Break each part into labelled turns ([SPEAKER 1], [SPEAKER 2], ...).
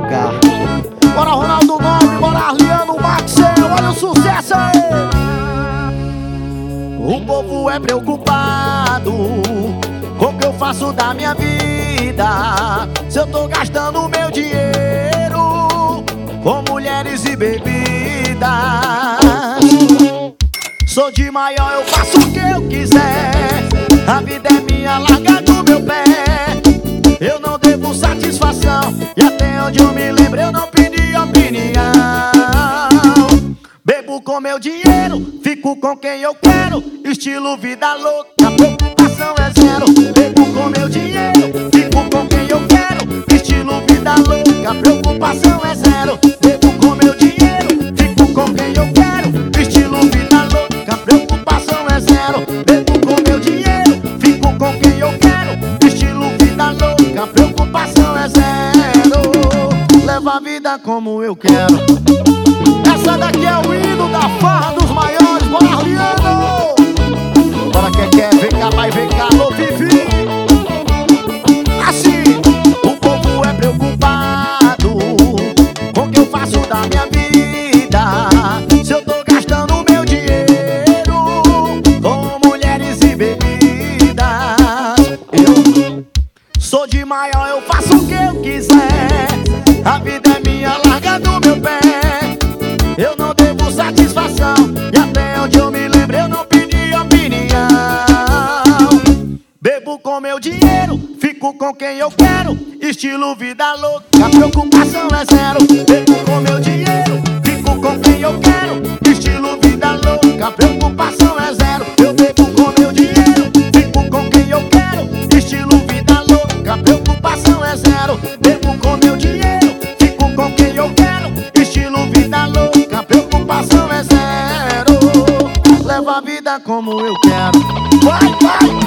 [SPEAKER 1] tocar. Bora Ronaldo Nobre, bora Arliano Maxel, olha o sucesso aí. O povo é preocupado com o que eu faço da minha vida. Se eu tô gastando meu dinheiro com mulheres e bebidas. Sou de maior, eu faço o que eu quiser. A vida é minha, larga do meu pé. Eu não devo satisfação, e até onde eu me lembro eu não pedi opinião. Bebo com meu dinheiro, fico com quem eu quero. Estilo vida louca, preocupação é zero. Bebo com meu dinheiro, fico com quem eu quero. Estilo vida louca, preocupação é zero. Bebo com meu dinheiro, fico com quem eu quero. Estilo vida louca, preocupação é zero. Bebo com meu dinheiro, fico com quem eu quero. Estilo vida louca, preocupação é zero. Levo a vida como eu quero. Essa daqui é o hino da farra dos maiores. Bora Arliano, bora quer, vem cá, vai, vem cá, alô Vivi. Assim, o povo é preocupado com o que eu faço da minha vida. Se eu tô gastando meu dinheiro com mulheres e bebidas. Eu sou de maior, eu faço o que eu quiser. A vida é minha, larga do meu pé. Eu não devo satisfação, e até onde eu me lembro eu não pedi opinião. Bebo com meu dinheiro, fico com quem eu quero. Estilo vida louca, preocupação é zero. Bebo com meu dinheiro, fico com quem eu quero. Estilo vida louca, preocupação é zero. Eu bebo com meu dinheiro, fico com quem eu quero. Estilo vida louca, preocupação é zero. Bebo com meu dinheiro, fico com quem eu quero. Estilo vida louca, preocupação é zero. Levo a vida como eu quero. Vai, vai!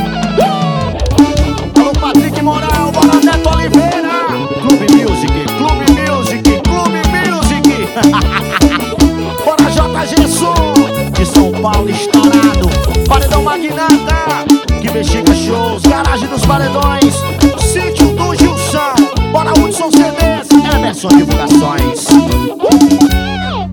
[SPEAKER 1] Alô Patrick Moral, bora Neto Oliveira. Clube Music, Clube Music, Clube Music. Bora JG Som, de São Paulo estourado. Paredão Magnata, que bexiga shows. Garagem dos Paredões, Sítio do Gilson. Bora Hudson CDs, Emerson Divulgações.